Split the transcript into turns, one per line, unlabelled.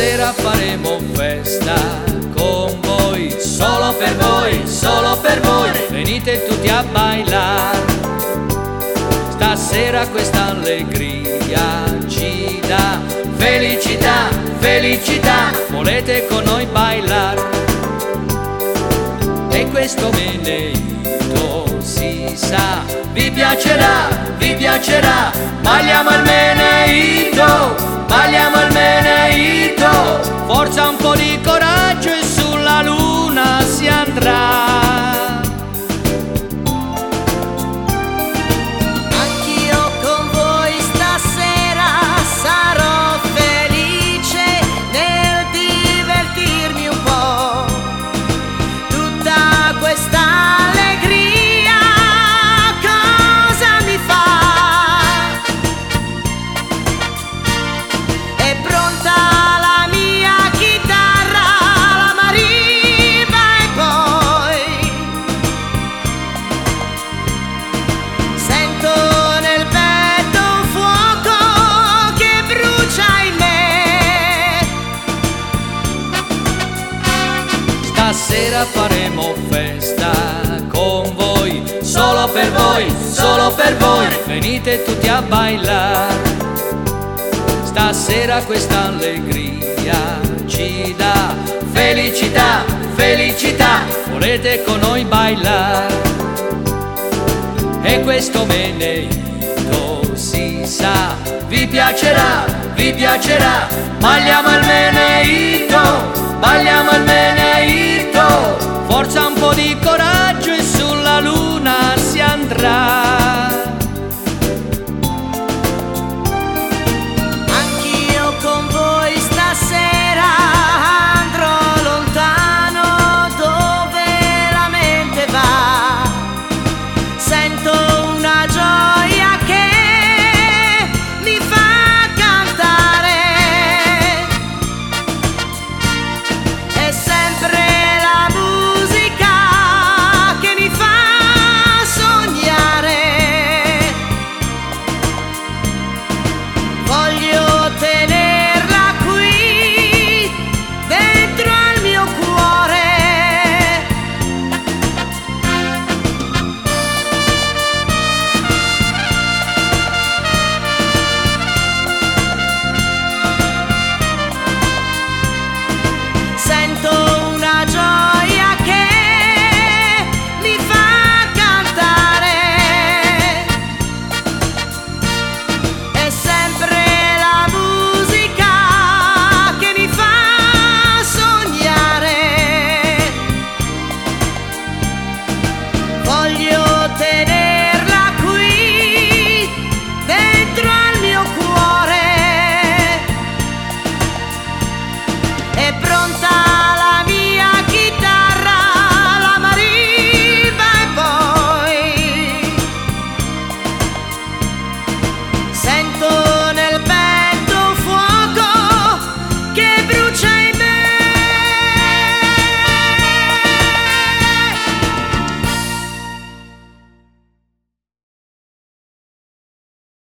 Stasera faremo festa con voi, solo per voi, solo per voi. Venite tutti a bailar. Stasera questa allegria ci dà felicità, felicità. Volete con noi bailar? E questo meneito si sa, vi piacerà, vi piacerà. Balliamo il meneito, balliamo il meneito. Forza, un po' di coraggio e sulla luna si andrà.
Anch'io con voi stasera sarò felice nel divertirmi un po'. Tutta questa allegria cosa mi fa? È pronta la mia chitarra, la marimba e poi sento nel petto un fuoco che brucia in me.
Stasera faremo festa con voi, solo per voi, solo per voi. Venite tutti a bailar. Stasera questa allegria ci dà felicità, felicità. Volete con noi bailar? E questo meneito si sa, vi piacerà, vi piacerà. Balliamo il meneito, balliamo il meneito. Forza, un po' di coraggio e sulla luna si andrà.